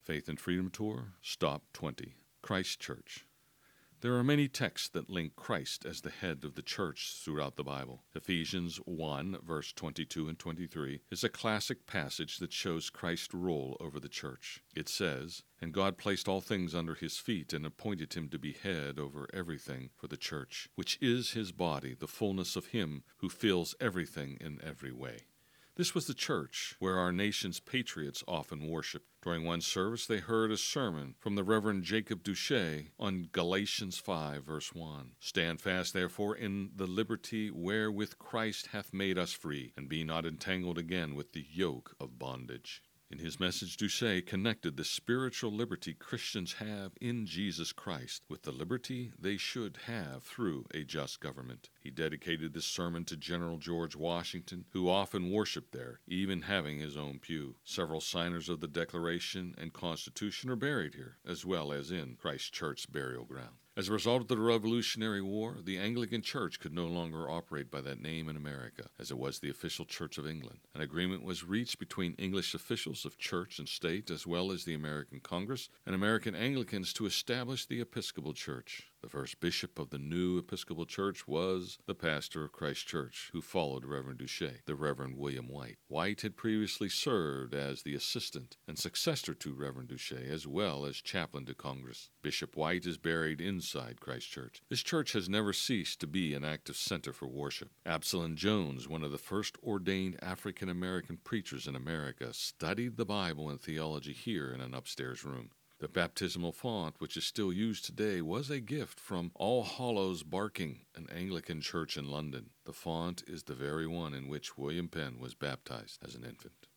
Faith and Freedom Tour, Stop 20. Christ Church. There are many texts that link Christ as the head of the church throughout the Bible. Ephesians 1, verse 22 and 23 is a classic passage that shows Christ's role over the church. It says, "And God placed all things under his feet and appointed him to be head over everything for the church, which is his body, the fullness of him who fills everything in every way." This was the church where our nation's patriots often worshiped. During one service, they heard a sermon from the Reverend Jacob Duché on Galatians 5, verse 1. "Stand fast, therefore, in the liberty wherewith Christ hath made us free, and be not entangled again with the yoke of bondage." In his message, Duché connected the spiritual liberty Christians have in Jesus Christ with the liberty they should have through a just government. He dedicated this sermon to General George Washington, who often worshiped there, even having his own pew. Several signers of the Declaration and Constitution are buried here, as well as in Christ Church's burial ground. As a result of the Revolutionary War, the Anglican Church could no longer operate by that name in America, as it was the official Church of England. An agreement was reached between English officials of church and state, as well as the American Congress and American Anglicans, to establish the Episcopal Church. The first bishop of the new Episcopal Church was the pastor of Christ Church, who followed Reverend Duché, the Reverend William White. White had previously served as the assistant and successor to Reverend Duché, as well as chaplain to Congress. Bishop White is buried inside Christ Church. This church has never ceased to be an active center for worship. Absalom Jones, one of the first ordained African-American preachers in America, studied the Bible and theology here in an upstairs room. The baptismal font, which is still used today, was a gift from All Hallows Barking, an Anglican church in London. The font is the very one in which William Penn was baptized as an infant.